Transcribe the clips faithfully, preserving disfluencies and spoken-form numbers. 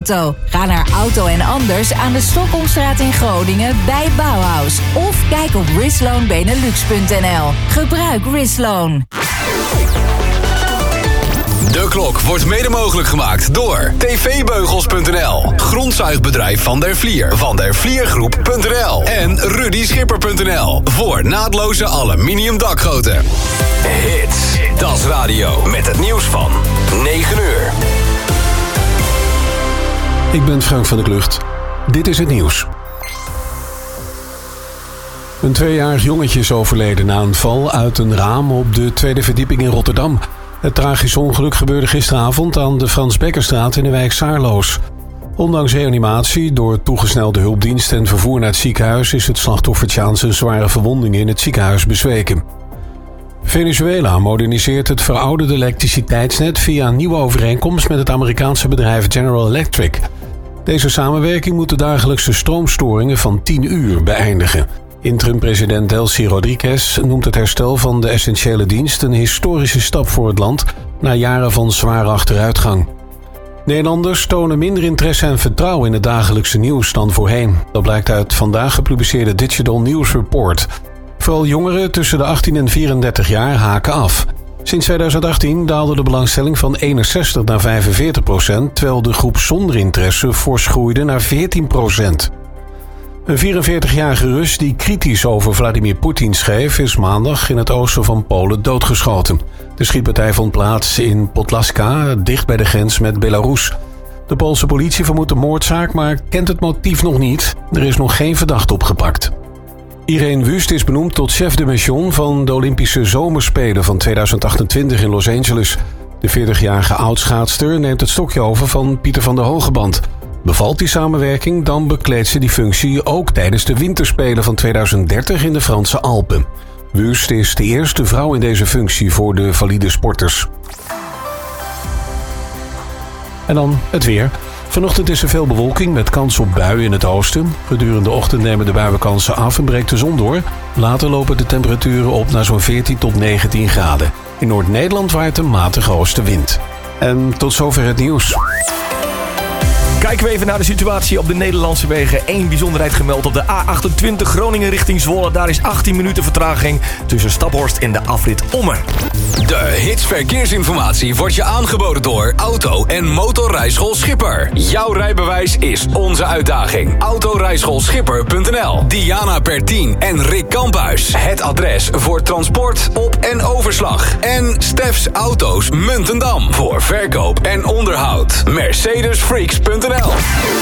auto. Ga naar Auto en Anders aan de Stockholmstraat in Groningen bij Bauhaus. Of kijk op risloan benelux punt n l. Gebruik Risloan. De klok wordt mede mogelijk gemaakt door t v beugels punt n l, grondzuigbedrijf Van der Vlier, van der vliergroep punt n l en rudy schipper punt n l voor naadloze aluminium dakgoten. Hits, dat is radio met het nieuws van negen uur. Ik ben Frank van der Klucht. Dit is het nieuws. Een tweejarig jongetje is overleden na een val uit een raam op de tweede verdieping in Rotterdam. Het tragische ongeluk gebeurde gisteravond aan de Frans Bekkerstraat in de wijk Saarloos. Ondanks reanimatie door toegesnelde hulpdienst en vervoer naar het ziekenhuis is het slachtoffertje aan zijn zware verwondingen in het ziekenhuis bezweken. Venezuela moderniseert het verouderde elektriciteitsnet via een nieuwe overeenkomst met het Amerikaanse bedrijf General Electric. Deze samenwerking moet de dagelijkse stroomstoringen van tien uur beëindigen. Interim-president Delcy Rodriguez noemt het herstel van de essentiële dienst een historische stap voor het land na jaren van zware achteruitgang. Nederlanders tonen minder interesse en vertrouwen in het dagelijkse nieuws dan voorheen. Dat blijkt uit vandaag gepubliceerde Digital News Report. Vooral jongeren tussen de achttien en vierendertig jaar haken af. Sinds tweeduizend achttien daalde de belangstelling van eenenzestig naar vijfenveertig procent, terwijl de groep zonder interesse fors groeide naar veertien procent. Een vierenveertigjarige Rus die kritisch over Vladimir Poetin schreef is maandag in het oosten van Polen doodgeschoten. De schietpartij vond plaats in Podlaska, dicht bij de grens met Belarus. De Poolse politie vermoedt een moordzaak, maar kent het motief nog niet. Er is nog geen verdachte opgepakt. Irene Wüst is benoemd tot chef de mission van de Olympische Zomerspelen van tweeduizend achtentwintig in Los Angeles. De veertigjarige oudschaatster neemt het stokje over van Pieter van der Hogeband. Bevalt die samenwerking, dan bekleedt ze die functie ook tijdens de winterspelen van tweeduizend dertig in de Franse Alpen. Wüst is de eerste vrouw in deze functie voor de valide sporters. En dan het weer. Vanochtend is er veel bewolking met kans op buien in het oosten. Gedurende de ochtend nemen de buienkansen af en breekt de zon door. Later lopen de temperaturen op naar zo'n veertien tot negentien graden. In Noord-Nederland waait een matige oostenwind. En tot zover het nieuws. Kijken we even naar de situatie op de Nederlandse wegen. Eén bijzonderheid gemeld op de A achtentwintig Groningen richting Zwolle. Daar is achttien minuten vertraging tussen Staphorst en de afrit Ommen. De Hits Verkeersinformatie wordt je aangeboden door Auto- en Motorrijschool Schipper. Jouw rijbewijs is onze uitdaging. Autorijschool schipper punt n l. Diana Pertien en Rick Kamphuis. Het adres voor transport, op- en overslag. En Stefs Auto's Muntendam. Voor verkoop en onderhoud. Mercedes Freaks punt n l.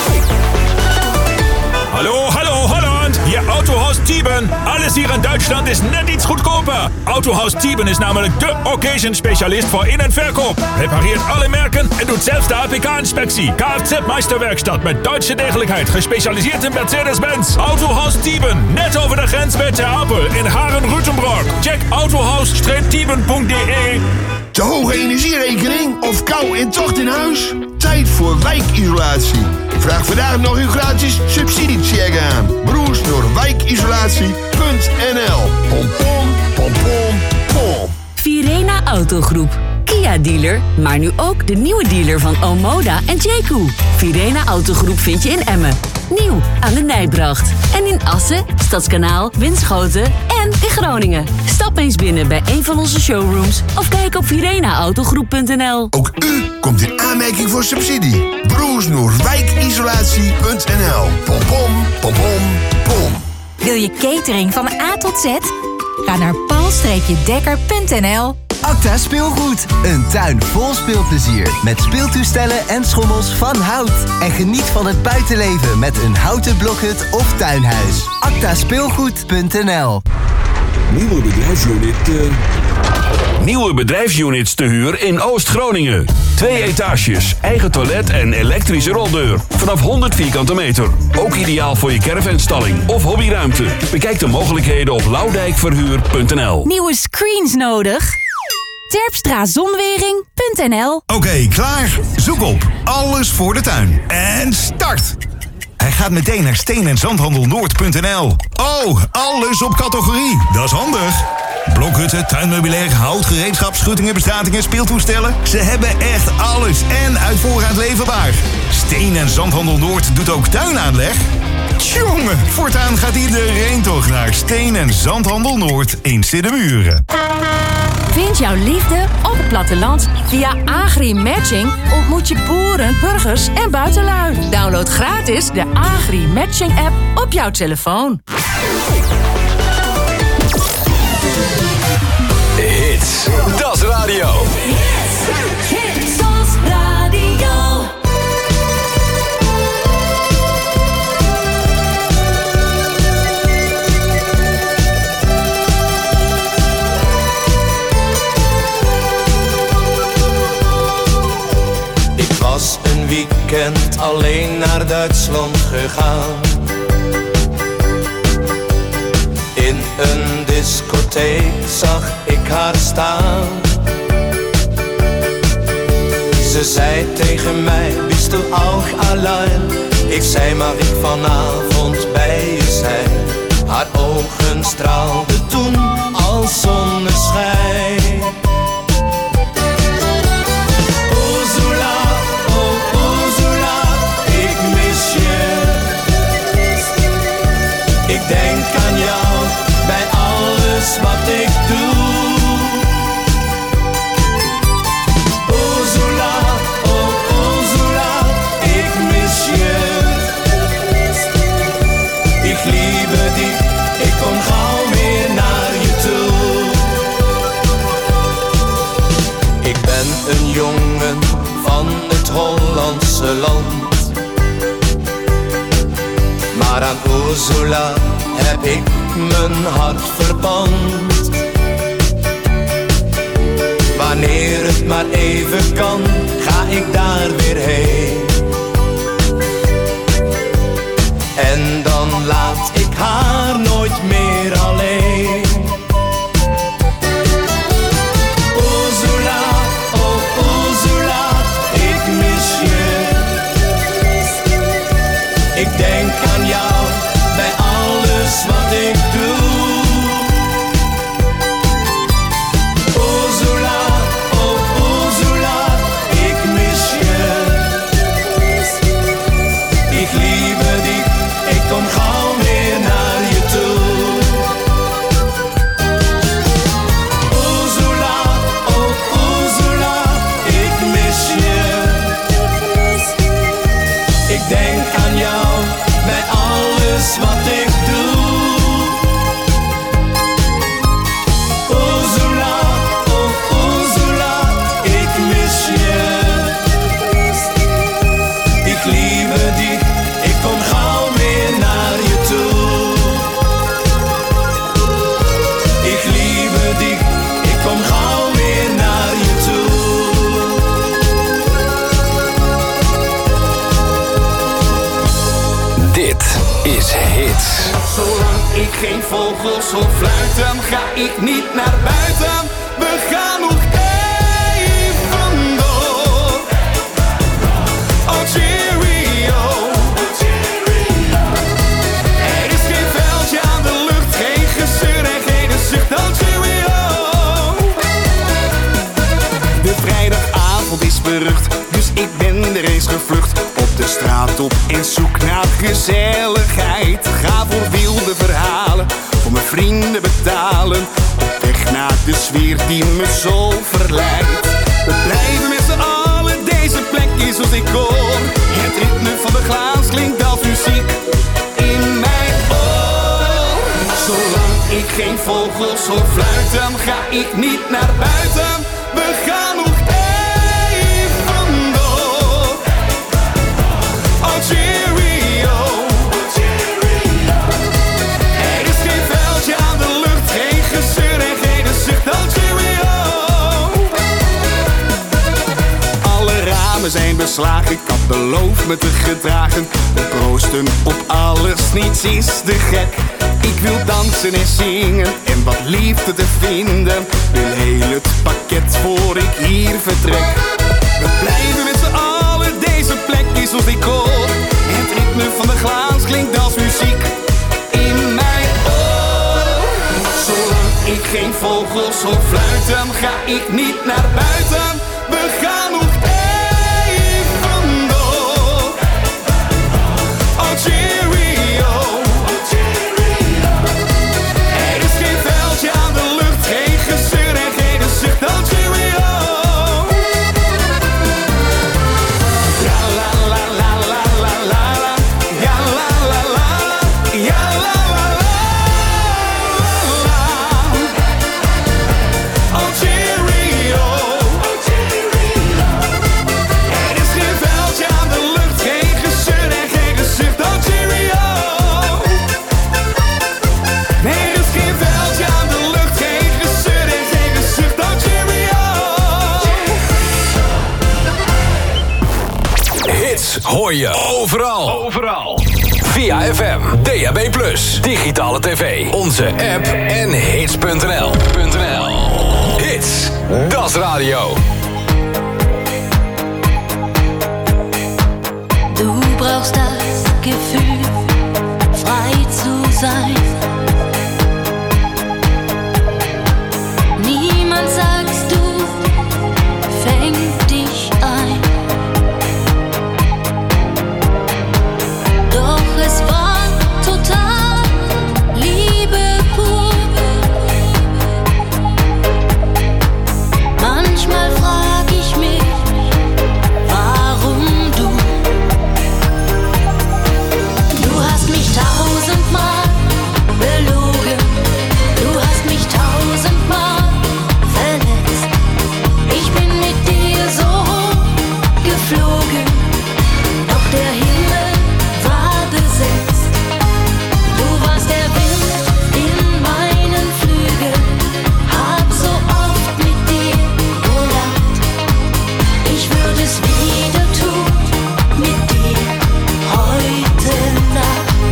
Hallo, hallo Holland! Hier Autohaus Tieben. Alles hier in Duitsland is net iets goedkoper. Autohaus Tieben is namelijk de occasion-specialist voor in- en verkoop. Repareert alle merken en doet zelfs de A P K-inspectie. Kfz-Meisterwerkstatt met Duitse degelijkheid. Gespecialiseerd in Mercedes-Benz. Autohaus Tieben. Net over de grens bij Ter Apel in Haren-Rütenbrock. Check autohaus tieben punt d e. Te hoge energierekening of kou en tocht in huis? Tijd voor wijkisolatie. Vraag vandaag nog uw gratis subsidiecheck aan. Broers door wijkisolatie punt n l. Pom pom, pom pom, pom. Virena Autogroep. Kia-dealer, maar nu ook de nieuwe dealer van Omoda en Jayco. Virena Autogroep vind je in Emmen. Nieuw aan de Nijbracht. En in Assen, Stadskanaal, Winschoten en in Groningen. Stap eens binnen bij een van onze showrooms of kijk op virena autogroep punt n l. Ook u komt in aanmerking voor subsidie. Broers Noordwijkisolatie punt n l. Pom pom, pom pom, pom. Wil je catering van A tot Z? Ga naar paul dekker punt n l. Acta Speelgoed. Een tuin vol speelplezier. Met speeltoestellen en schommels van hout. En geniet van het buitenleven met een houten blokhut of tuinhuis. acta speelgoed punt n l. Nieuwe bedrijfsunit... Uh... Nieuwe bedrijfsunits te huur in Oost-Groningen. Twee etages, eigen toilet en elektrische roldeur. Vanaf honderd vierkante meter. Ook ideaal voor je caravanstalling of hobbyruimte. Bekijk de mogelijkheden op loudijkverhuur punt n l. Nieuwe screens nodig? terpstra zonwering punt n l. Oké, okay, klaar. Zoek op. Alles voor de tuin. En start. Hij gaat meteen naar steen en zandhandel noord punt n l. Oh, alles op categorie. Dat is handig. Blokhutten, tuinmeubilair, hout, gereedschap, schuttingen, bestratingen, speeltoestellen. Ze hebben echt alles en uit voorraad leverbaar. Steen en Zandhandel Noord doet ook tuinaanleg. Tjonge, voortaan gaat iedereen toch naar Steen en Zandhandel Noord in Siddemuren. Vind jouw liefde op het platteland. Via Agri-matching ontmoet je boeren, burgers en buitenlui. Download gratis de Agri-matching app op jouw telefoon. Hits, dat is radio. Hits, dat is radio. Ik was een weekend alleen naar Duitsland gegaan. In een discotheek zag ik haar staan. Ze zei tegen mij, bist du auch allein? Ik zei, mag ik vanavond bij je zijn? Haar ogen straalden toen als zonneschijn. Ursula, oh Ursula, ik mis je. Ik denk aan jou bij alles wat ik doe. Ursula, oh Ursula, ik mis je. Ik liebe dich, ik kom gauw weer naar je toe. Ik ben een jongen van het Hollandse land, maar aan Ursula heb ik mijn hart verpand. Wanneer het maar even kan, ga ik daar weer heen. En dan laat ik haar nooit meer alleen. Ursula, oh Ursula, ik mis je. Ik denk aan jou bij alles wat ik doe. Ursula, oh Ursula, ik mis je. Ik liebe dich, ik kom gauw weer naar je toe. Ursula, oh Ursula, ik mis je. Ik denk aan jou bij alles wat ik doe. Ursula, oh Ursula, ik mis je. Ik liebe dich, ik kom gauw weer naar je toe. Ik liebe dich, ik kom gauw weer naar je toe. Dit is Hits. Zolang ik geen vogels hoor fluiten, ga ik niet naar buiten. We gaan nog even door. Oh cheerio. Er is geen veldje aan de lucht, geen gezeur en geen zucht. Oh cheerio. De vrijdagavond is berucht, dus ik ben er eens gevlucht. Op de straat op en zoek naar gezelligheid. Ga voor wilde verhalen, voor mijn vrienden betalen. Op weg naar de sfeer die me zo verleidt. We blijven met z'n allen, deze plek is als ik hoor. Het ritme van de glaas klinkt als muziek in mijn oor. Zolang ik geen vogels hoor fluiten, ga ik niet naar buiten. We gaan nog even door. Oh cheerio. Er is geen veldje aan de lucht, geen gezeur en geen zucht. Oh cheerio. Alle ramen zijn beslagen, ik had beloofd me te gedragen. We proosten op alles, niets is te gek. Ik wil dansen en zingen en wat liefde te vinden. Wil heel het pakket voor ik hier vertrek. We blijven met z'n allen, deze plek is ons decor. Het ritme van de glazen vogels zo fluiten, ga ik niet naar buiten. We gaan nog even door. Oh cheerio. Er is geen veldje aan de lucht, geen gezeur en geen zucht. Oh cheerio. Ja la la la la la la la. Ja la la la la. Ja la la la la. Oh cheerio. Er is geen veldje aan de lucht, geen gezeur en geen gezucht. Oh cheerio. Nee, er is geen veldje aan de lucht, geen gezeur en geen gezucht. Oh cheerio. Hits hoor je overal. Overal. Via F M, D A B plus, digitale tv, onze app en hits punt n l. Hits, das radio. Du brauchst das Gefühl, frei zu sein. Niemand, sagst du, fängt dich ein. Doch es war total Liebe pur. Manchmal frag ich mich, warum du? Du hast mich tausendmal belogen, du hast mich tausendmal verletzt. Ich bin mit dir so hoch geflogen, doch der Himmel war besetzt. Du warst der Wind in meinen Flügeln, hab so oft mit dir gelacht. Ich würde es wieder tun mit dir heute Nacht.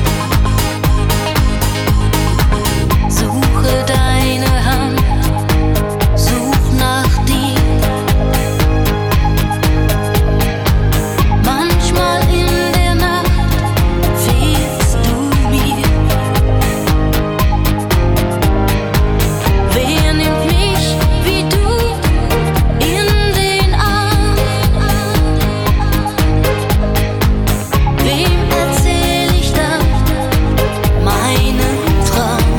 Suche deine Hand, such nach dir. Manchmal in der Nacht fehlst du mir. Wer nimmt mich wie du in den Arm? Wem erzähl ich dann meinen Traum?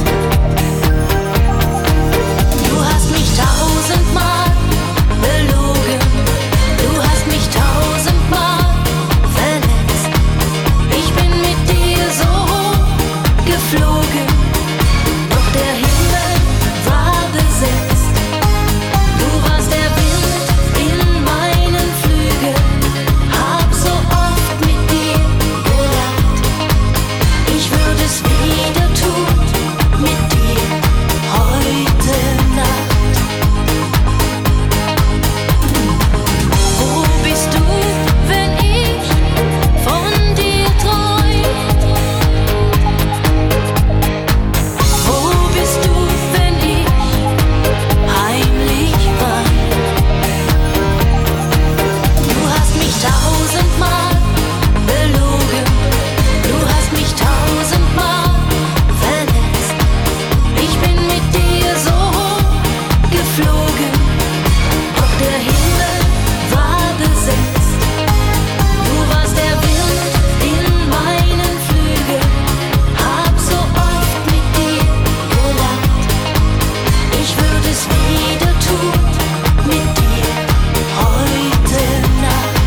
Du hast mich tausendmal belogen, du hast mich tausendmal verletzt. Ich bin mit dir so hoch geflogen, doch der Himmel war besetzt. Du warst der Wind in meinen Flügeln, hab so oft mit dir gelacht. Ich würde es wieder tun mit dir heute Nacht. Wo bist du, wenn ich von dir träum? Wo bist du, wenn ich heimlich wein? Du hast mich tausendmal belogen, du hast mich tausendmal verletzt. Ich bin mit dir so hoch geflogen, doch der Himmel war besetzt. Du warst der Wind in meinen Flügeln, hab so oft mit dir gelacht. Ich würde es wieder tun mit dir heute Nacht.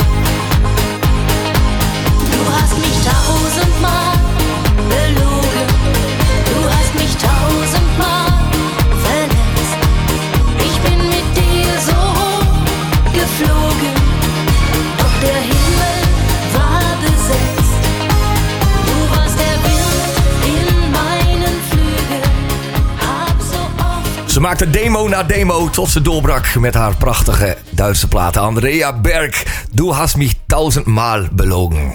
Du hast mich tausendmal belogen, du hast mich tausendmal verletzt. Ich bin mit dir so hoch geflogen, doch der Himmel war besetzt. Du warst der Wind in meinen Flügeln, hab so oft. Ze maakte demo na demo tot ze doorbrak met haar prachtige Duitse platen. Andrea Berg, Du hast mich tausendmal belogen.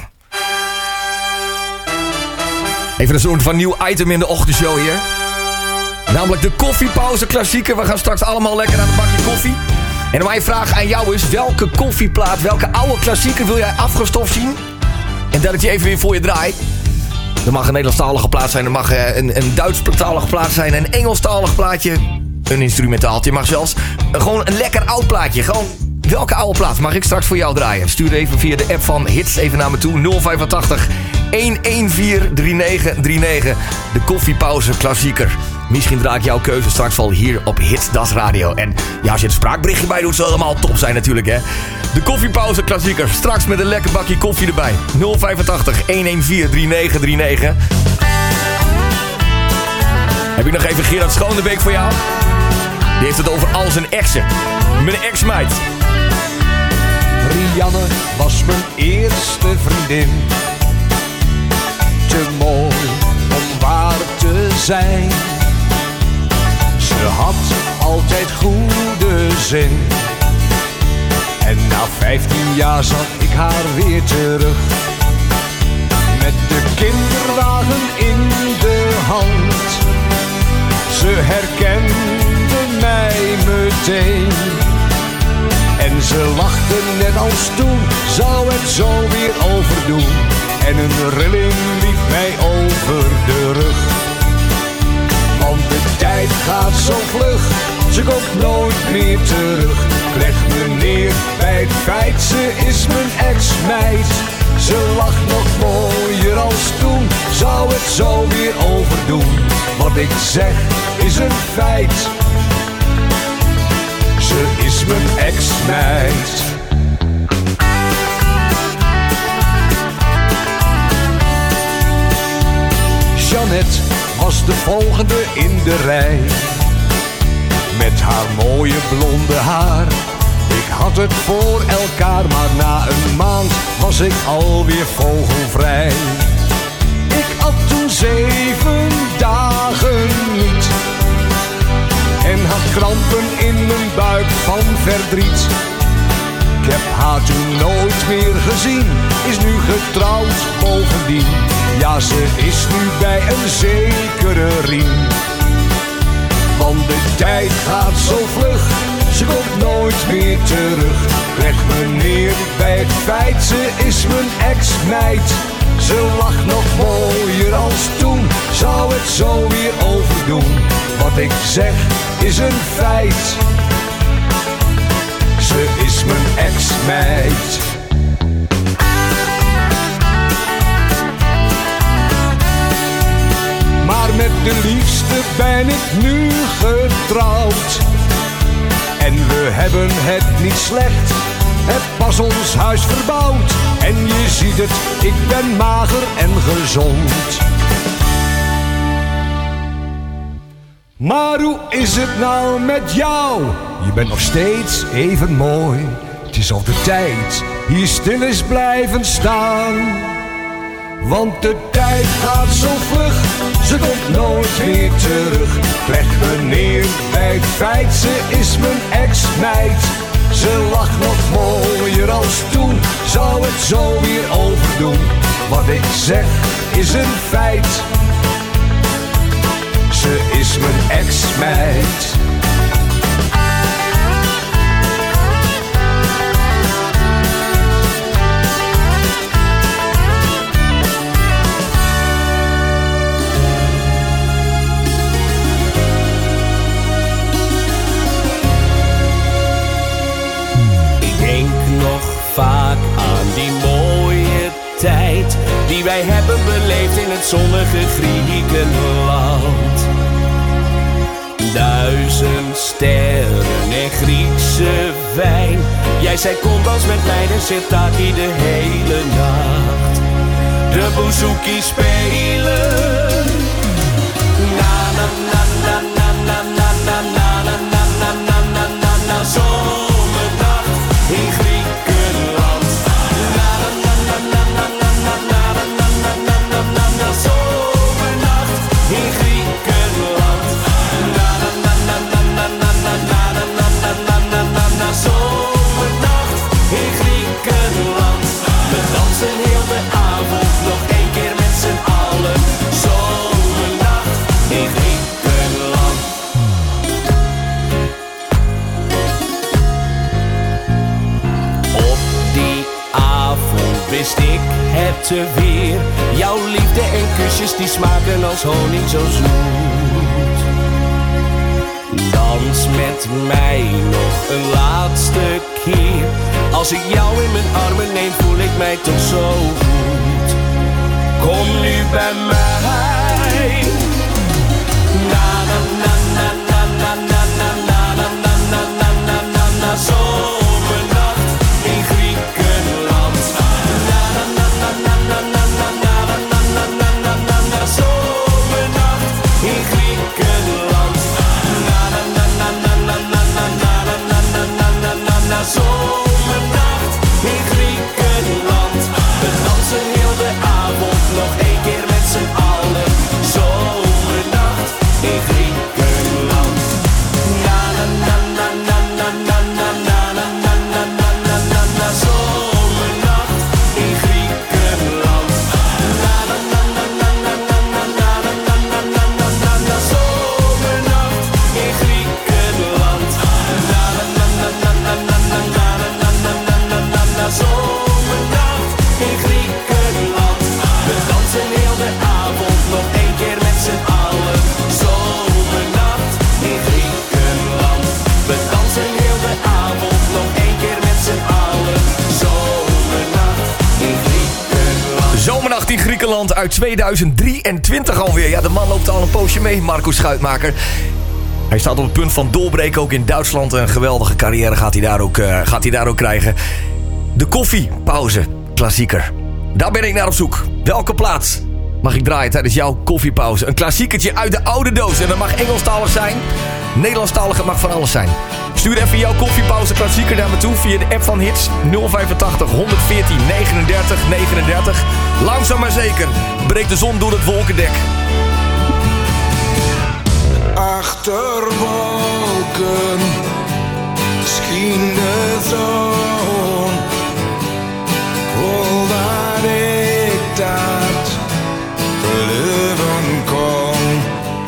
Even een soort van nieuw item in de ochtendshow hier. Namelijk de koffiepauze klassieker. We gaan straks allemaal lekker aan een bakje koffie. En mijn vraag aan jou is, welke koffieplaat, welke oude klassieker wil jij afgestoft zien? En dat ik die even weer voor je draai. Er mag een Nederlandstalige plaat zijn, er mag een, een Duits-talige plaat zijn, een Engelstalig plaatje. een instrumentaaltje. Mag zelfs uh, gewoon een lekker oud plaatje. Gewoon welke oude plaat mag ik straks voor jou draaien? Stuur even via de app van Hits even naar me toe. nul vijfentachtig, honderdvijftien, drieënnegentig drieënnegentig. De koffiepauze klassieker. Misschien draai ik jouw keuze straks al hier op Hits Das Radio. En ja, als je het spraakberichtje bij doet, zal het allemaal top zijn natuurlijk, hè. De koffiepauze klassieker. Straks met een lekker bakje koffie erbij. nul vijfentachtig, honderdvijftien, drieënnegentig drieënnegentig. Heb ik nog even Gerard Schoondebeek voor jou? Die heeft het over al zijn exen. Mijn ex-meid. Rianne was mijn eerste vriendin. Te mooi om waar te zijn. Ze had altijd goede zin. En na vijftien jaar zag ik haar weer terug. Met de kinderwagen in de hand. Ze herkende mij meteen. En ze lachte net als toen, zou het zo weer overdoen. En een rilling liep mij over de rug. Want de tijd gaat zo vlug, ze komt nooit meer terug. Ik leg me neer bij het feit, ze is mijn ex-meid. Ze lacht nog mooier als toen, zou het zo weer overdoen. Wat ik zeg is een feit. Ze is mijn ex-meid. Jeannette was de volgende in de rij. Met haar mooie blonde haar. Ik had het voor elkaar, maar na een maand was ik alweer vogelvrij. Ik had toen zeven dagen niet. En had krampen in mijn buik van verdriet. Ik heb haar toen nooit meer gezien. Is nu getrouwd bovendien. Ja, ze is nu bij een zekere riem. Want de tijd gaat zo vlug, ze komt nooit meer terug. Leg me neer bij het feit, ze is mijn ex-meid. Ze lacht nog mooier als toen, zou het zo weer overdoen. Wat ik zeg is een feit. Ze is mijn ex-meid. Maar met de liefste ben ik nu getrouwd. En we hebben het niet slecht, heb pas ons huis verbouwd. En je ziet het, ik ben mager en gezond. Maar hoe is het nou met jou? Je bent nog steeds even mooi. Het is al de tijd, hier stil is blijven staan. Want de tijd gaat zo vlug, ze komt nooit meer terug. Leg me neer bij het feit, ze is mijn ex-meid. Ze lacht nog mooier als toen, zou het zo weer overdoen. Wat ik zeg is een feit. Ze is mijn ex-meid. Vaak aan die mooie tijd die wij hebben beleefd in het zonnige Griekenland. Duizend sterren en Griekse wijn. Jij zei kom dans met mij, de sirtaki de hele nacht. De bouzouki spelen. Na na na na na na na na na na na na na na na zomernacht in Griekenland. Wist ik het te weer. Jouw liefde en kusjes die smaken als honing zo zoet. Dans met mij nog een laatste keer. Als ik jou in mijn armen neem, voel ik mij toch zo goed. Kom nu bij mij. Na na na na na na na na na na na na na na na zomernacht in Griekenland. Na na na na na na na na na na na na na na na zomernacht in Griekenland. Na na na na na na na na na na na na na na na zomernacht in Griekenland. We dansen heel de avond nog één keer met z'n allen. Zomernacht in Griekenland. Na na na na na na na na na na na na na na na na zomernacht in Griekenland. Na na na na na na na na na na na na na na na zomernacht in Griekenland. Na na na na na na na na na na na na na na na zomernacht in Griekenland. We dansen heel de avond nog één keer met z'n allen. Zomernacht in Griekenland. We dansen heel de avond nog één keer met z'n allen. Zomernacht in Griekenland. Zomernacht in Griekenland uit tweeduizend drieëntwintig alweer. Ja, de man loopt al een poosje mee, Marco Schuitmaker. Hij staat op het punt van doorbreken, ook in Duitsland. Een geweldige carrière gaat hij daar ook, uh, gaat hij daar ook krijgen. De koffiepauze, klassieker. Daar ben ik naar op zoek. Welke plaats mag ik draaien tijdens jouw koffiepauze? Een klassiekertje uit de oude doos. En dat mag Engelstalig zijn. Nederlandstalig, het mag van alles zijn. Stuur even jouw koffiepauze klassieker naar me toe via de app van Hits nul vijfentachtig honderdveertien negenendertig negenendertig. Langzaam maar zeker breekt de zon door het wolkendek. Achter wolken scheen de zon. Wil dat ik dat geloven kon.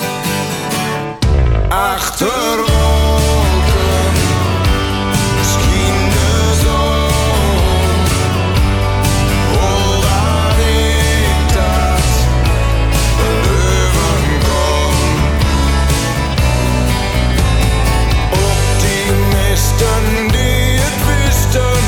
Achter wolken scheen de zon. Wil dat ik dat geloven kon. Optimisten die het wisten.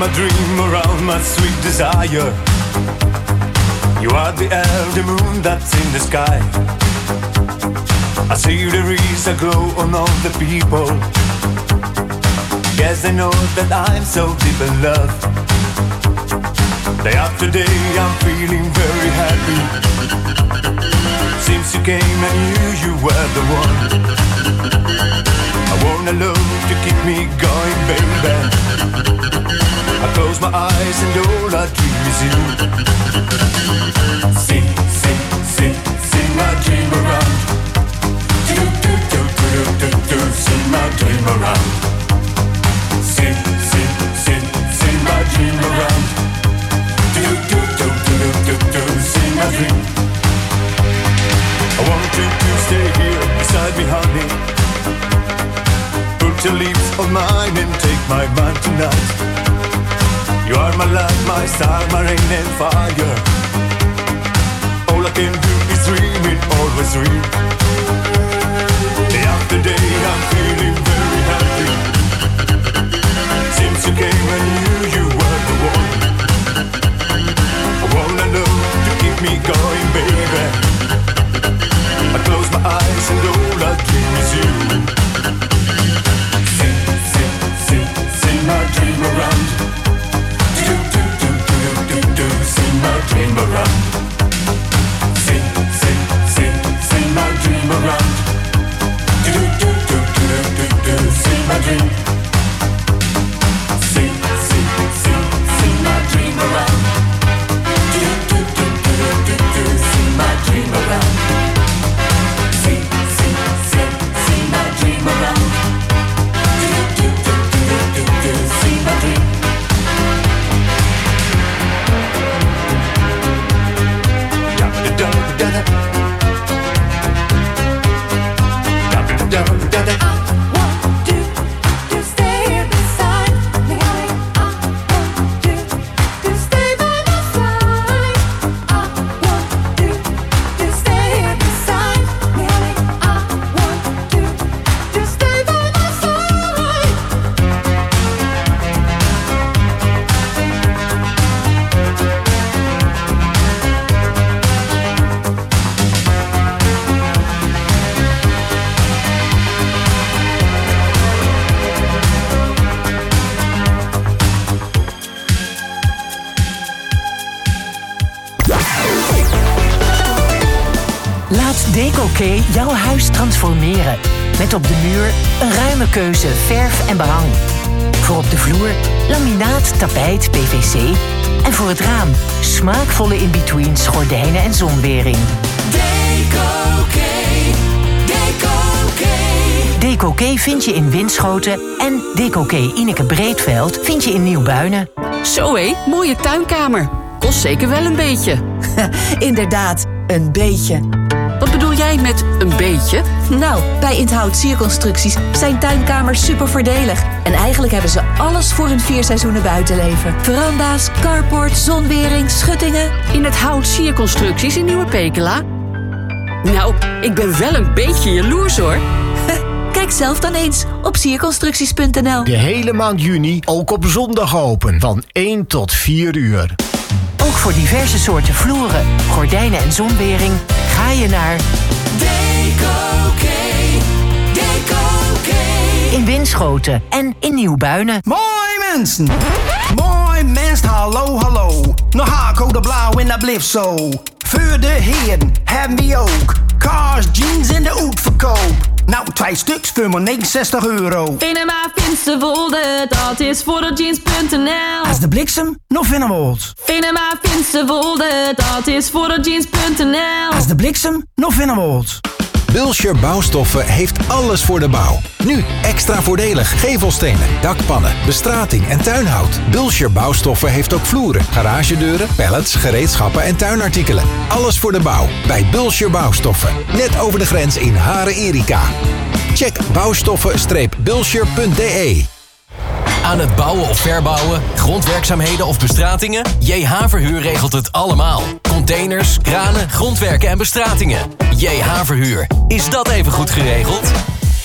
my dream around my sweet desire. You are the air, the moon that's in the sky. I see there is a glow on all the people. Guess they know that I'm so deep in love. Day after day I'm feeling very happy. Since you came I knew you were the one. I want a love to keep me going, baby. I close my eyes and all I dream is you. Sing, sing, sing, sing my dream around. Do, do, do, do, do, do, sing my dream around. Sing, sing, sing, sing my dream around. Do, do, do, do, do, do, sing my dream. I want you to stay here beside me, honey. Put your lips on mine and take my mind tonight. You are my light, my star, my rain and fire. All I can do is dreaming, always dream. Day after day I'm feeling very happy. Since you came I knew you were the one. I wanna know to keep me going, baby. I close my eyes and all I dream is you. Sing, sing, sing, sing my dream around. Do, do, do, do, do, do, sing my dream around. Sing, sing, sing, sing my dream around. Do, do, do, do, do, do, sing my dream. Sing, sing, sing, sing my dream around. Do, do, do, do, do, do, sing my dream around. Sing, sing, sing, sing my dream around. Do, do, do, do, do, do, sing my dream. Deco-K jouw huis transformeren. Met op de muur een ruime keuze verf en behang. Voor op de vloer laminaat, tapijt, P V C. En voor het raam smaakvolle in-betweens, gordijnen en zonwering. Deco-K, Deco-K. Deco-K vind je in Winschoten en Deco-K Ineke Breedveld vind je in Nieuwbuinen. Zo hé, mooie tuinkamer. Kost zeker wel een beetje. Inderdaad, een beetje. Wat bedoel jij met een beetje? Nou, bij Inthout Sierconstructies zijn tuinkamers super voordelig. En eigenlijk hebben ze alles voor hun vier seizoenen buitenleven. Veranda's, carport, zonwering, schuttingen. In het Hout Sierconstructies in Nieuwe Pekela? Nou, ik ben wel een beetje jaloers hoor. Kijk zelf dan eens op sierconstructies punt n l. De hele maand juni ook op zondag open. Van één tot vier uur. Ook voor diverse soorten vloeren, gordijnen en zonwering ga je naar Deco-K, Deco-K. in Winschoten en in Nieuwbuinen. Mooi mensen! Mooi mensen, hallo, hallo. Nog Hako de Blauw en dat blijft zo. Voor de heren hebben we ook cars, jeans in de uitverkoop. Nou, twee stuks voor maar negenenzestig euro. Vinden maar Finsterwolde, dat is voor de jeans punt n l. Als de bliksem, nog Vinnenwold. Vinden maar Finsterwolde, dat is voor de jeans punt n l. Als de bliksem, nog Vinnenwold. Bulscher Bouwstoffen heeft alles voor de bouw. Nu extra voordelig gevelstenen, dakpannen, bestrating en tuinhout. Bulscher Bouwstoffen heeft ook vloeren, garagedeuren, pallets, gereedschappen en tuinartikelen. Alles voor de bouw bij Bulscher Bouwstoffen. Net over de grens in Haren-Erika. Check bouwstoffen bulscher punt d e. Aan het bouwen of verbouwen, grondwerkzaamheden of bestratingen? J H Verhuur regelt het allemaal. Containers, kranen, grondwerken en bestratingen. J H Verhuur. Is dat even goed geregeld?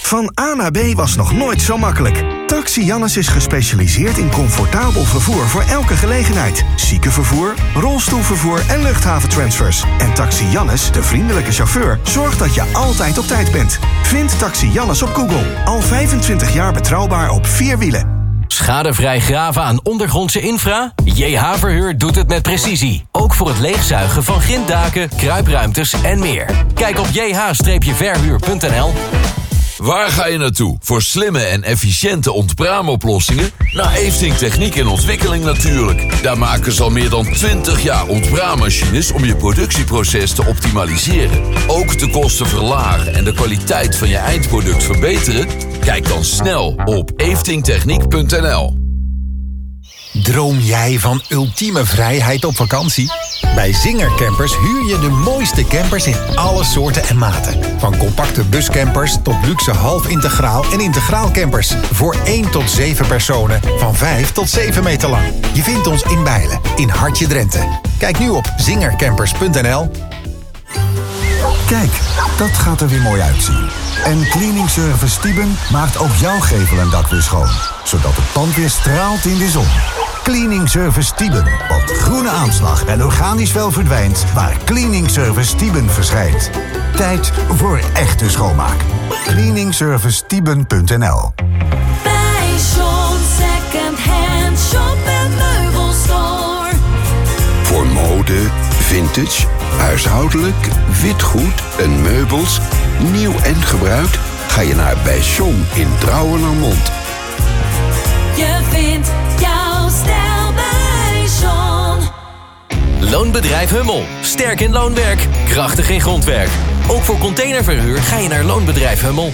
Van A naar B was nog nooit zo makkelijk. Taxi Jannes is gespecialiseerd in comfortabel vervoer voor elke gelegenheid. Ziekenvervoer, rolstoelvervoer en luchthaventransfers. En Taxi Jannes, de vriendelijke chauffeur, zorgt dat je altijd op tijd bent. Vind Taxi Jannes op Google. Al vijfentwintig jaar betrouwbaar op vier wielen. Schadevrij graven aan ondergrondse infra? J H Verhuur doet het met precisie. Ook voor het leegzuigen van grinddaken, kruipruimtes en meer. Kijk op j h verhuur punt n l. Waar ga je naartoe? Voor slimme en efficiënte ontbraamoplossingen? Naar Efting Techniek en Ontwikkeling natuurlijk. Daar maken ze al meer dan twintig jaar ontbraammachines om je productieproces te optimaliseren. Ook de kosten verlagen en de kwaliteit van je eindproduct verbeteren? Kijk dan snel op eftingtechniek punt n l. Droom jij van ultieme vrijheid op vakantie? Bij Zinger Campers huur je de mooiste campers in alle soorten en maten. Van compacte buscampers tot luxe half-integraal en integraal campers. Voor één tot zeven personen van vijf tot zeven meter lang. Je vindt ons in Bijlen, in Hartje Drenthe. Kijk nu op zinger campers punt n l. Kijk, dat gaat er weer mooi uitzien. En Cleaning Service Tieben maakt ook jouw gevel en dak weer schoon. Zodat het pand weer straalt in de zon. Cleaning Service Tieben. Want groene aanslag en organisch vuil verdwijnt waar Cleaning Service Tieben verschijnt. Tijd voor echte schoonmaak. cleaning service tieben punt n l. Bij John Second Hand Shop en Meubelstore. Voor mode, vintage, huishoudelijk, witgoed en meubels, nieuw en gebruikt, ga je naar Bij John in Drouwen-Lármond. Je vindt jouw stijl bij John. Loonbedrijf Hummel. Sterk in loonwerk, krachtig in grondwerk. Ook voor containerverhuur ga je naar Loonbedrijf Hummel.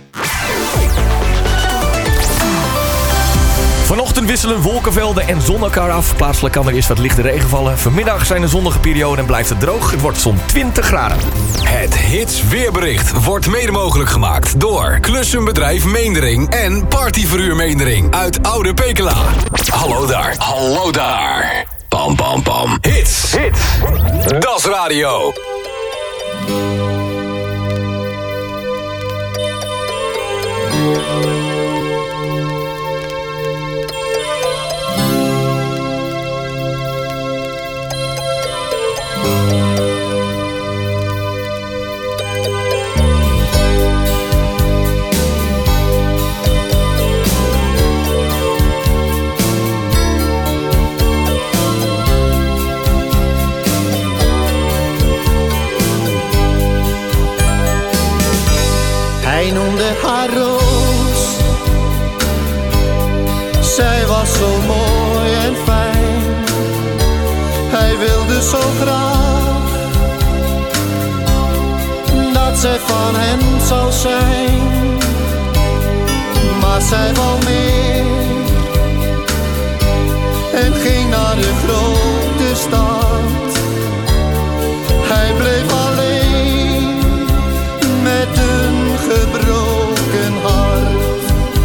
Vanochtend wisselen wolkenvelden en zon elkaar af. Plaatselijk kan er eerst wat lichte regen vallen. Vanmiddag zijn er zonnige perioden en blijft het droog. Het wordt zo'n twintig graden. Het Hits weerbericht wordt mede mogelijk gemaakt door Klussenbedrijf Meendering en Partyverhuur Meendering uit Oude Pekela. Hallo daar, hallo daar. Pam pam pam. Hits, hits. Das Radio. Hij noemde haar Roos. Zij was zo mooi en fijn. Hij wilde zo graag dat zij van hem zou zijn. Maar zij wou meer en ging naar de grote stad. Hij bleef alleen met een gebroken hart.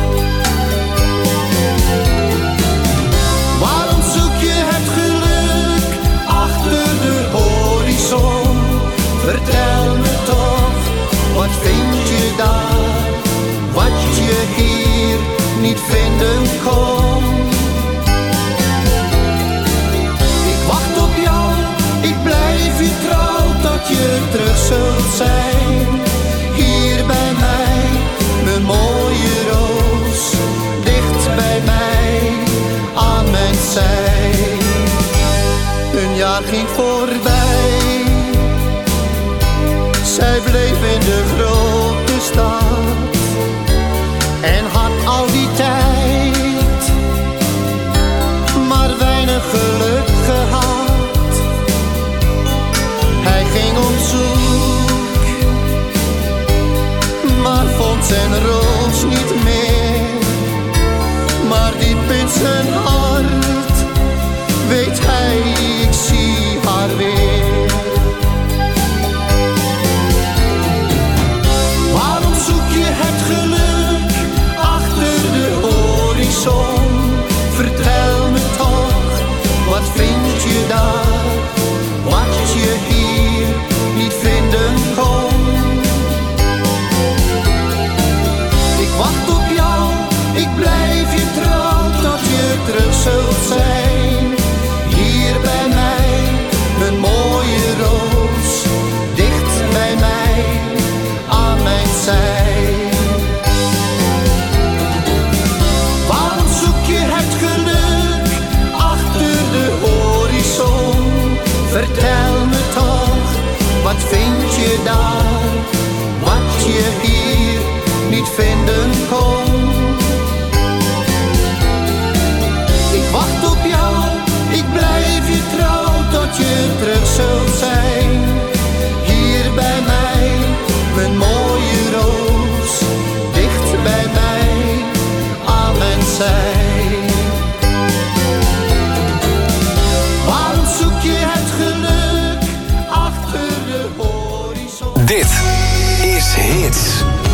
Waarom zoek je het geluk achter de horizon? Vertel me toch, wat vind je daar, wat je hier niet vinden kon? Ik wacht op jou, ik blijf je trouw tot je terug zult zijn. Hier bij mij, mijn mooie roos, dicht bij mij, aan mijn zij. Een jaar ging voorbij, zij bleef in de grote stad en had al die tijd, maar weinig geluk gehad. Hij ging op zoek, maar vond zijn roos niet meer. Maar diep in zijn hart weet hij, ik zie haar weer. Waarom zoek je het geluk achter de horizon? Vertel me toch, wat vind je daar, wat je hier niet vinden kon? terugkom. Ik wacht op jou, ik blijf je trouw tot je terug zult zijn. Hier bij mij, mijn mooie roos, dicht bij mij, aan mijn zij. Waarom zoek je het geluk achter de horizon? Dit is Hits.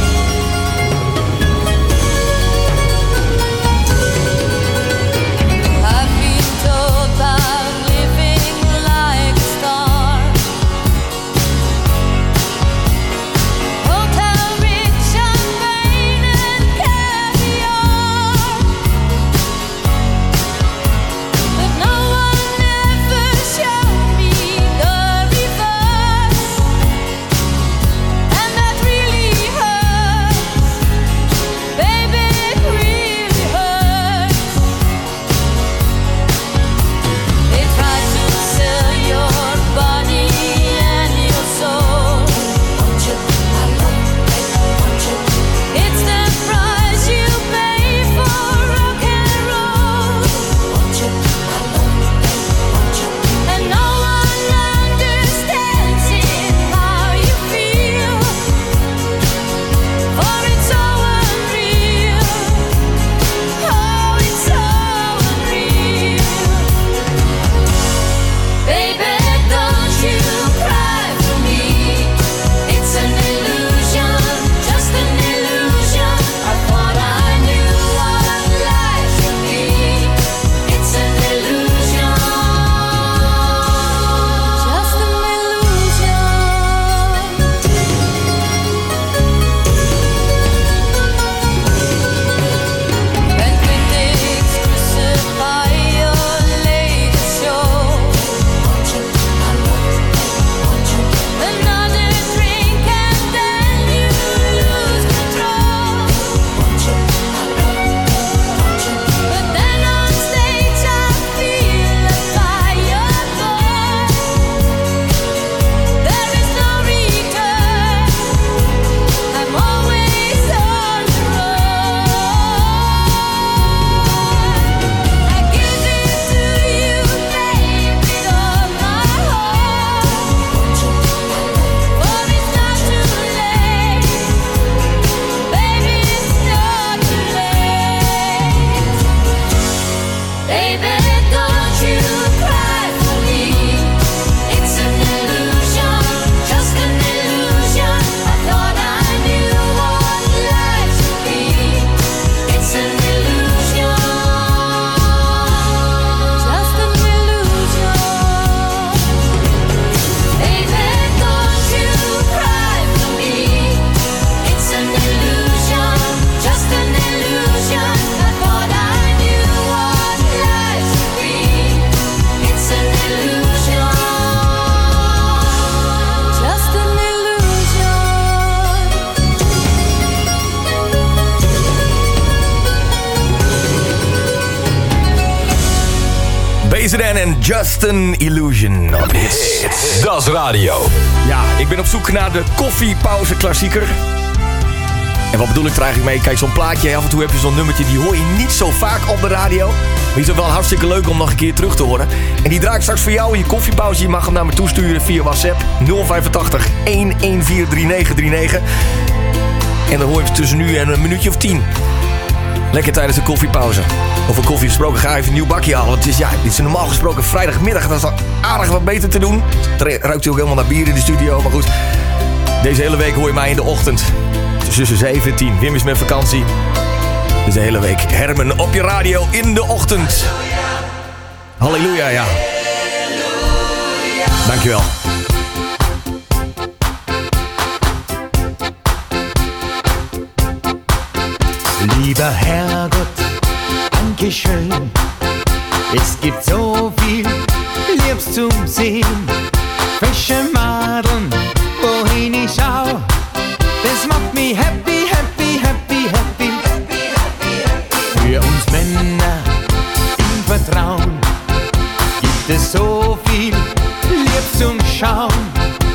En Just an Illusion op Hits. Das Radio. Ja, ik ben op zoek naar de koffiepauze klassieker. En wat bedoel ik er eigenlijk mee? Kijk, zo'n plaatje, af en toe heb je zo'n nummertje, die hoor je niet zo vaak op de radio. Maar die is ook wel hartstikke leuk om nog een keer terug te horen. En die draai ik straks voor jou in je koffiepauze. Je mag hem naar me toesturen via WhatsApp nul vijf acht een een vier drie negen drie negen. En dan hoor je tussen nu en een minuutje of tien. Lekker tijdens de koffiepauze. Over koffie gesproken, ga even een nieuw bakje halen. Want het is, ja, dit is normaal gesproken vrijdagmiddag. Dat is al aardig wat beter te doen. Het ruikt ook helemaal naar bier in de studio. Maar goed, deze hele week hoor je mij in de ochtend. Tussen zeven en tien. Wim is met vakantie. Dus de hele week Herman op je radio in de ochtend. Halleluja, ja. Dankjewel. Lieber Herrgott, Dankeschön. Es gibt so viel Liebs zum Sehen. Frische Madeln, wohin ich schau. Das macht mich happy, happy, happy, happy. Für uns Männer im Vertrauen gibt es so viel Liebs zum Schauen.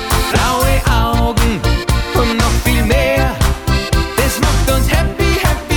Blaue Augen und noch viel mehr. Das macht uns happy, happy.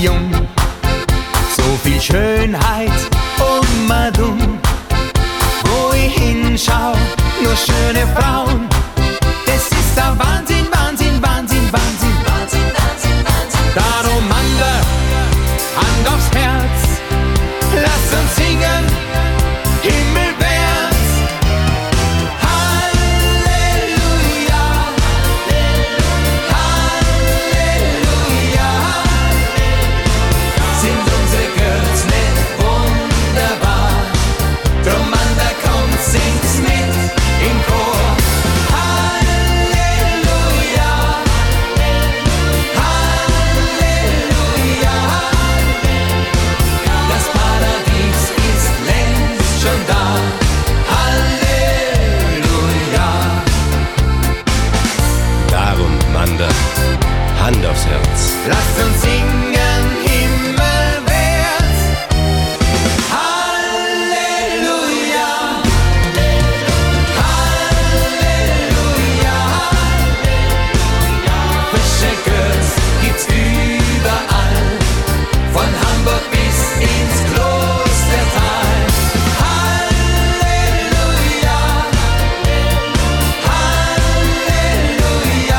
jung. So viel Schönheit um Madum. Wo ich hinschau, nur schöne Frauen. Das ist der Wahnsinn, Wahnsinn, Wahnsinn, Wahnsinn, Wahnsinn, Wahnsinn, Wahnsinn. Darum Ander, Hand aufs Herz, lass uns singen, himmelwärts. Halleluja, Halleluja, sind unsere Girls nicht wunderbar? Drum Ander, kommt, singt's mit im Chor. Halleluja, Halleluja, das Paradies ist längst schon da. Halleluja. Darum, Manda, Hand aufs Herz. Lasst uns singen himmelwärts. Halleluja, Halleluja. Frische Girls gibt's überall, von Hamburg bis ins Klostertal. Halleluja, Halleluja.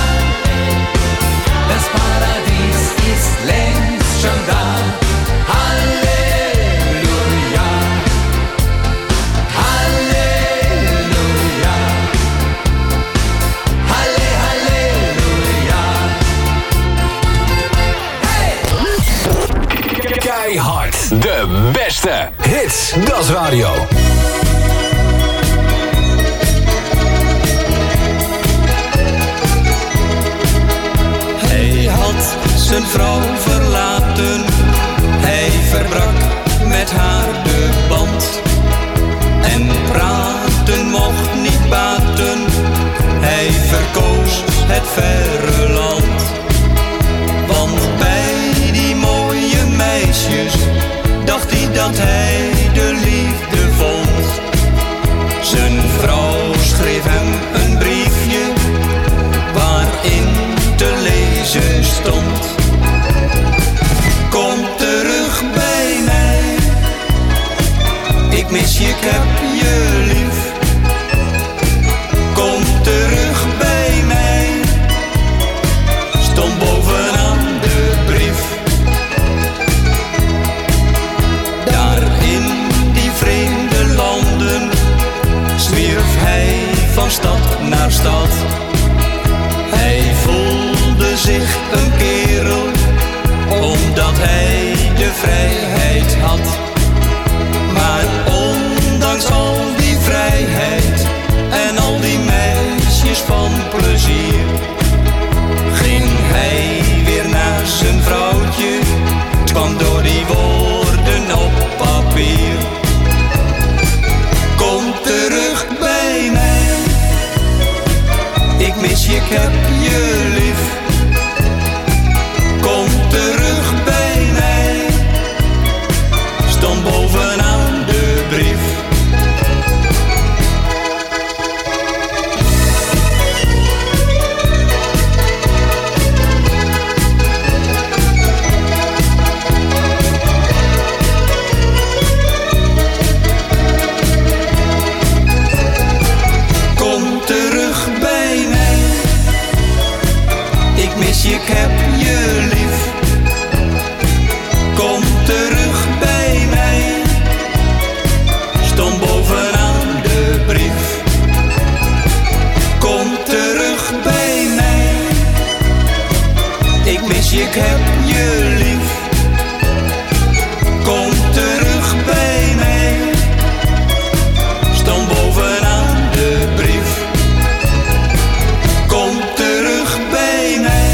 Das Paradies ist längst schon da. Halleluja, Halleluja, Halle, Halleluja. Keihard. De beste hits. Dat is radio. Hij had zijn vrouw verlaten, hij verbrak met haar de band. En praten mocht niet baten, hij verkoos het verre land. Want bij die mooie meisjes dacht hij dat hij de liefde vond. Zijn vrouw schreef hem een briefje waarin te lezen stond: kom terug bij mij, ik mis je, ik heb je lief. Kom terug bij mij, stond bovenaan de brief. Daar in die vreemde landen zwierf hij van stad naar stad. Hij voelde zich een kerel, omdat hij de vrijheid had. Maar ondanks al die vrijheid en al die meisjes van plezier, ging hij weer naar zijn vrouwtje. Het kwam door die woorden op papier: kom terug bij mij, ik mis je, ik heb je lief. Kom terug bij mij, stond bovenaan de brief. Kom terug bij mij, ik mis je, ik heb je lief. Kom terug bij mij, stond bovenaan de brief. Kom terug bij mij, ik mis je, ik heb je lief. Kom terug bij mij, stond bovenaan de brief. Kom terug bij mij,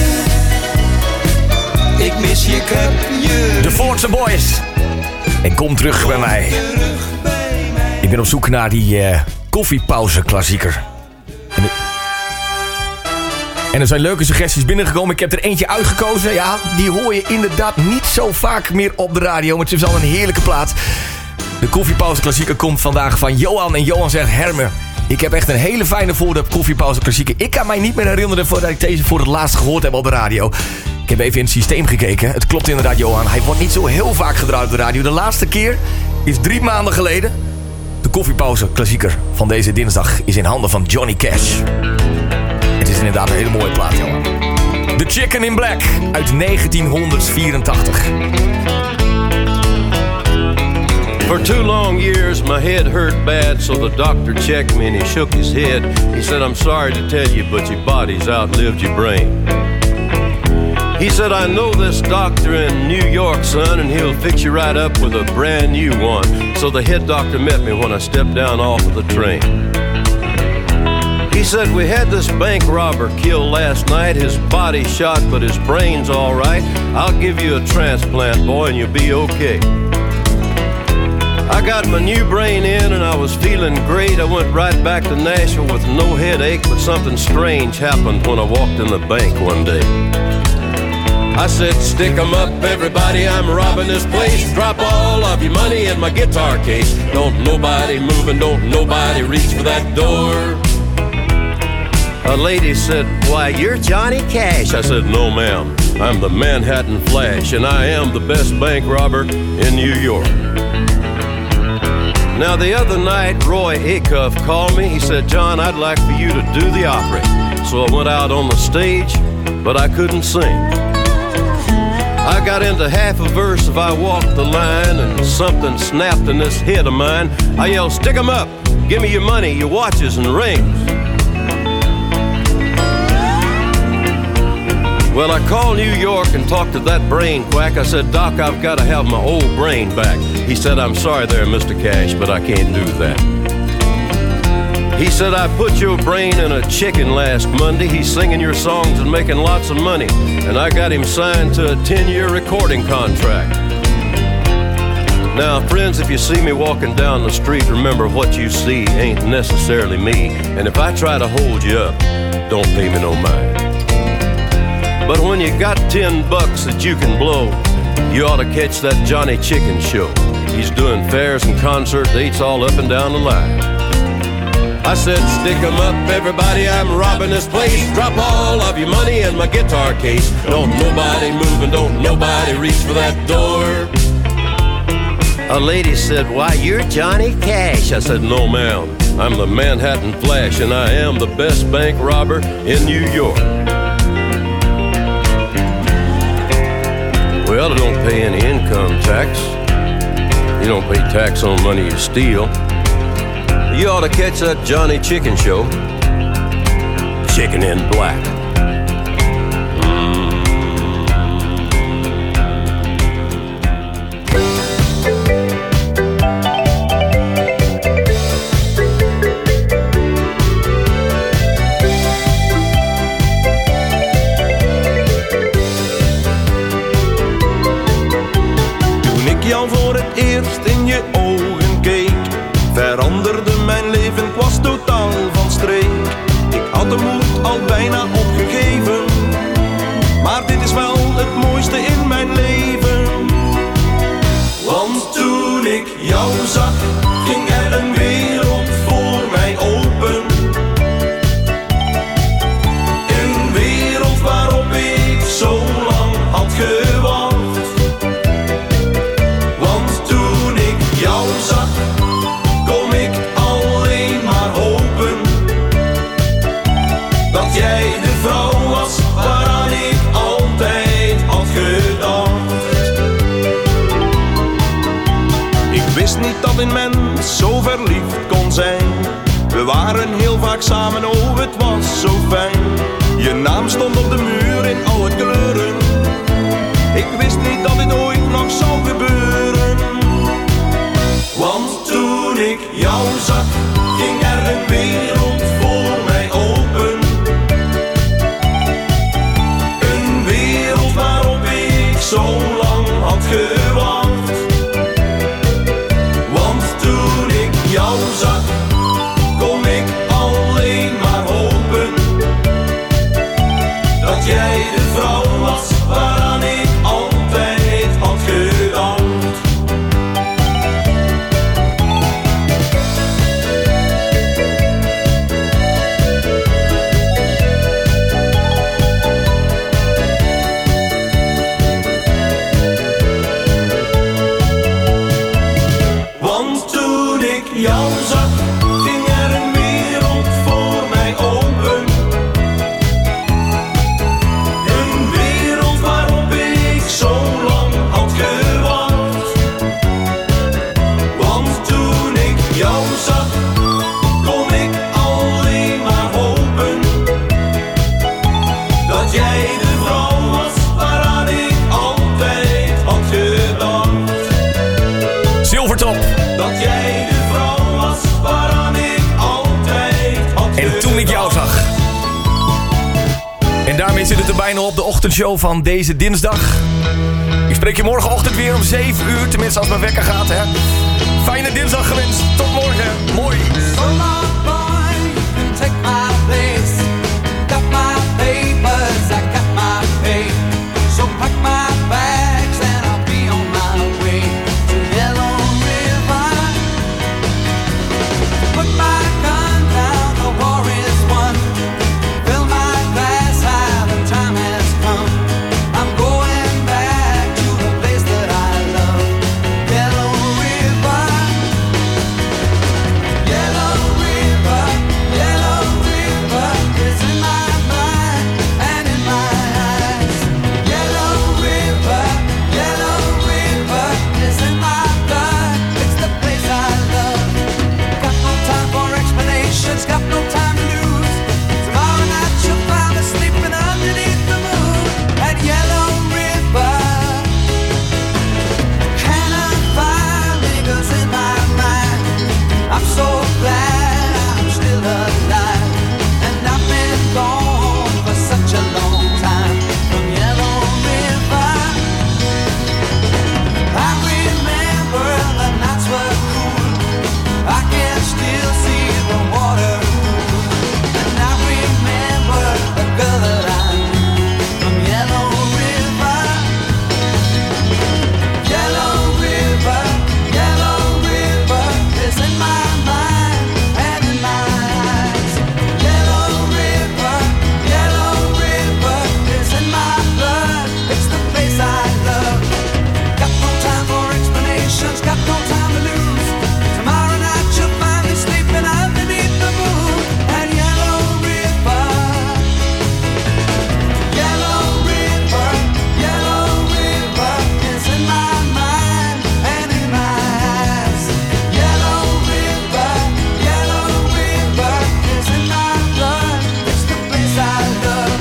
ik mis je, ik heb je. De Voortse Boys. En kom terug bij mij. Ik ben op zoek naar die uh, koffiepauze klassieker. En, de... en er zijn leuke suggesties binnengekomen. Ik heb er eentje uitgekozen. Ja, die hoor je inderdaad niet zo vaak meer op de radio. Maar het is wel een heerlijke plaat. De koffiepauze klassieker komt vandaag van Johan. En Johan zegt: Hermer, Ik heb echt een hele fijne voor-up koffiepauze klassieker. Ik kan mij niet meer herinneren voordat ik deze voor het laatst gehoord heb op de radio. Ik heb even in het systeem gekeken. Het klopt inderdaad, Johan. Hij wordt niet zo heel vaak gedraaid op de radio. De laatste keer is drie maanden geleden. De koffiepauze klassieker van deze dinsdag is in handen van Johnny Cash. Het is inderdaad een hele mooie plaat, Johan. The Chicken in Black uit negentien vierentachtig. For two long years my head hurt bad, so the doctor checked me and he shook his head. He said, I'm sorry to tell you, but your body's outlived your brain. He said, I know this doctor in New York, son, and he'll fix you right up with a brand new one. So the head doctor met me when I stepped down off of the train. He said, we had this bank robber killed last night. His body shot, but his brain's all right. I'll give you a transplant, boy, and you'll be okay. I got my new brain in and I was feeling great. I went right back to Nashville with no headache, but something strange happened when I walked in the bank one day. I said, stick 'em up, everybody, I'm robbing this place. Drop all of your money in my guitar case. Don't nobody move and don't nobody reach for that door. A lady said, why, you're Johnny Cash. I said, no, ma'am, I'm the Manhattan Flash, and I am the best bank robber in New York. Now, the other night, Roy Acuff called me. He said, John, I'd like for you to do the opera. So I went out on the stage, but I couldn't sing. I got into half a verse if I walked the line, and something snapped in this head of mine. I yelled, stick 'em up, give me your money, your watches and rings. Well, I called New York and talked to that brain quack. I said, Doc, I've got to have my old brain back. He said, I'm sorry there, Mister Cash, but I can't do that. He said, I put your brain in a chicken last Monday. He's singing your songs and making lots of money. And I got him signed to a ten-year recording contract. Now, friends, if you see me walking down the street, remember what you see ain't necessarily me. And if I try to hold you up, don't pay me no mind. But when you got ten bucks that you can blow, you ought to catch that Johnny Chicken show. He's doing fairs and concert dates all up and down the line. I said, stick 'em up, everybody, I'm robbing this place. Drop all of your money in my guitar case. Don't nobody move and don't nobody reach for that door. A lady said, why, you're Johnny Cash. I said, no, ma'am, I'm the Manhattan Flash, and I am the best bank robber in New York. Well, I don't pay any income tax. You don't pay tax on money you steal. You ought to catch that Johnny Chicken show. Chicken in Black. Jou voor het eerst in je ogen keek, veranderde mijn leven, ik was totaal van streek. Ik had de moed al bijna opgegeven, maar dit is wel het mooiste in mijn leven. Want toen ik jou zag, ging er een wereld voor mij open. Een wereld waarop ik zo lang had gewacht. Dat een mens zo verliefd kon zijn. We waren heel vaak samen, oh het was zo fijn. Je naam stond op de muur in alle kleuren. Ik wist niet dat dit ooit nog zou gebeuren. Want toen ik jou zag, ging er een wereld voor mij open. Een wereld waarop ik zo lang had gewacht. Jou zag, kon ik alleen maar hopen dat jij de vrouw was waaraan ik altijd had gedacht. En daarmee zit het er bijna op, de ochtendshow van deze dinsdag. Ik spreek je morgenochtend weer om zeven uur, tenminste als mijn wekker gaat, hè. Fijne dinsdag gewenst, tot morgen. Mooi. So long, boy, you can take my place. Got my papers, I got my pay. So pack my bags and I'll be on my way to Yellow River. Put my gun down, the war is won. Fill my glass high, the time has come. I'm going back to the place that I love, Yellow River. Yellow River, Yellow River is in my mind and in my eyes. Yellow River, Yellow River is in my blood. It's the place I love. Got no time for explanations, got no time to lose. Tomorrow night you'll find me sleeping underneath the moon at Yellow River. Cannon fire lingers in my mind. I'm so glad I'm still alive, and I've been gone for such a long time from Yellow River. I remember the nights were cool. I can still see the water, and I remember the girl that I knew from Yellow River. Yellow River, Yellow River is in my mind and in my eyes. Yellow River, Yellow River is in my blood. It's the place I love. Got no time for explanations, got no time to lose. Tomorrow night you'll find me sleeping underneath the moon at Yellow River. Yellow River, Yellow River is in my mind and in my eyes. Yellow River, Yellow River is in my blood. It's the place I love.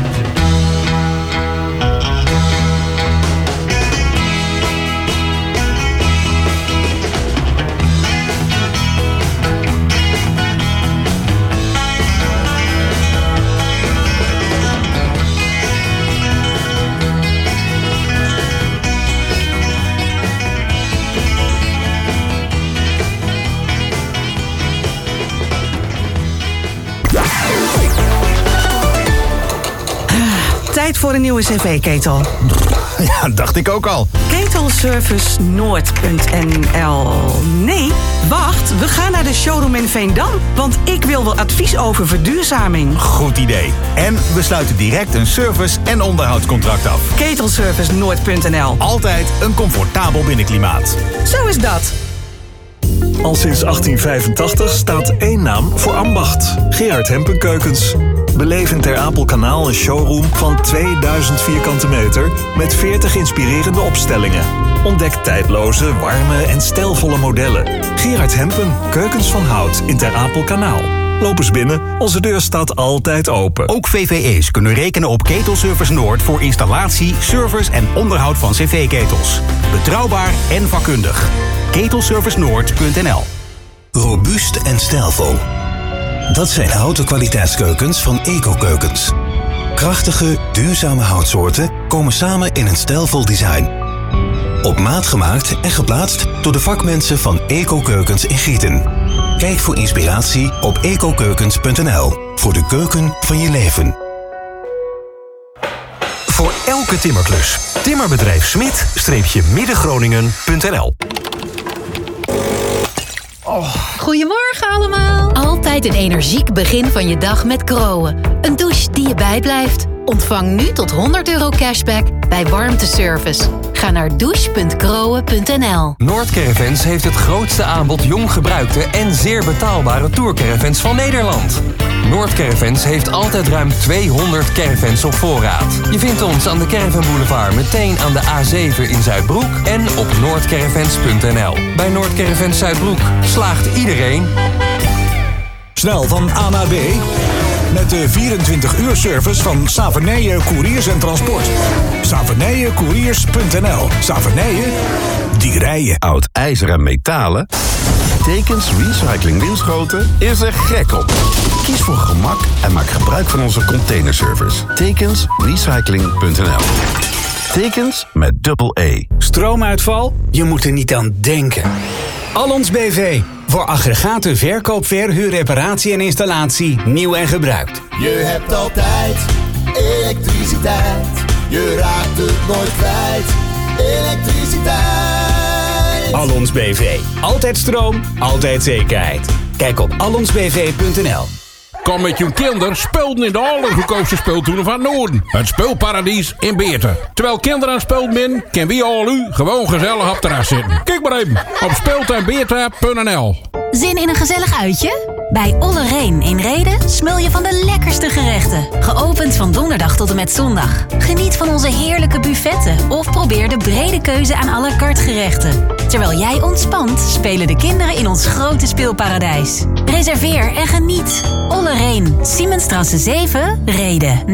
Tijd voor een nieuwe cv-ketel. Ja, dacht ik ook al. Ketelservice Noord punt n l. Nee, wacht, we gaan naar de showroom in Veendam. Want ik wil wel advies over verduurzaming. Goed idee. En we sluiten direct een service- en onderhoudscontract af. Ketelservice Noord punt n l. Altijd een comfortabel binnenklimaat. Zo is dat. Al sinds achttien vijfentachtig staat één naam voor ambacht. Gerard Hempen Keukens. Beleef in Ter Apelkanaal een showroom van tweeduizend vierkante meter met veertig inspirerende opstellingen. Ontdek tijdloze, warme en stijlvolle modellen. Gerard Hempen, Keukens van Hout in Ter Apelkanaal. Loop eens binnen, onze deur staat altijd open. Ook V V E's kunnen rekenen op Ketelservice Noord voor installatie, service en onderhoud van cv-ketels. Betrouwbaar en vakkundig. Ketelservice Noord punt n l. Robuust en stijlvol. Dat zijn houten kwaliteitskeukens van Eco-Keukens. Krachtige, duurzame houtsoorten komen samen in een stijlvol design. Op maat gemaakt en geplaatst door de vakmensen van Eco-Keukens in Gieten. Kijk voor inspiratie op ecokeukens punt n l. Voor de keuken van je leven. Voor elke timmerklus. Timmerbedrijf Smit-Middengroningen punt n l. Oh. Goedemorgen allemaal. Altijd een energiek begin van je dag met Groen. Een douche die je bijblijft. Ontvang nu tot honderd euro cashback bij warmteservice. Ga naar douche punt groen punt n l. Noordcaravans heeft het grootste aanbod jong gebruikte en zeer betaalbare tourcaravans van Nederland. Noordcaravans heeft altijd ruim tweehonderd caravans op voorraad. Je vindt ons aan de Caravan Boulevard meteen aan de A zeven in Zuidbroek en op noordcaravans punt n l. Bij Noordcaravans Zuidbroek slaagt iedereen. Snel van A naar B met de vierentwintig uur service van Savernijen Couriers en Transport. Savernijen Couriers punt n l. Savernijen, die rijden. Oud ijzer en metalen? Tekens Recycling Winschoten is er gek op. Kies voor gemak en maak gebruik van onze containerservice. Tekens Recycling punt n l. Tekens met dubbel E. Stroomuitval? Je moet er niet aan denken. Allons B V. Voor aggregaten, verkoop, verhuur, reparatie en installatie, nieuw en gebruikt. Je hebt altijd elektriciteit. Je raakt het nooit kwijt. Elektriciteit. Allons B V. Altijd stroom, altijd zekerheid. Kijk op allons b v punt n l. Kom met je kinderen spelen in de allergoedkoopste speeltuinen van Noorden. Het speelparadies in Beerten. Terwijl kinderen aan spelen min, kan wie al u gewoon gezellig op het terras zitten. Kijk maar even op speeltuinbeerta punt n l. Zin in een gezellig uitje? Bij Olle Reen in Rheden smul je van de lekkerste gerechten. Geopend van donderdag tot en met zondag. Geniet van onze heerlijke buffetten of probeer de brede keuze aan à la carte gerechten. Terwijl jij ontspant, spelen de kinderen in ons grote speelparadijs. Reserveer en geniet. Olle Reen, Siemensstrasse zeven, Rheden.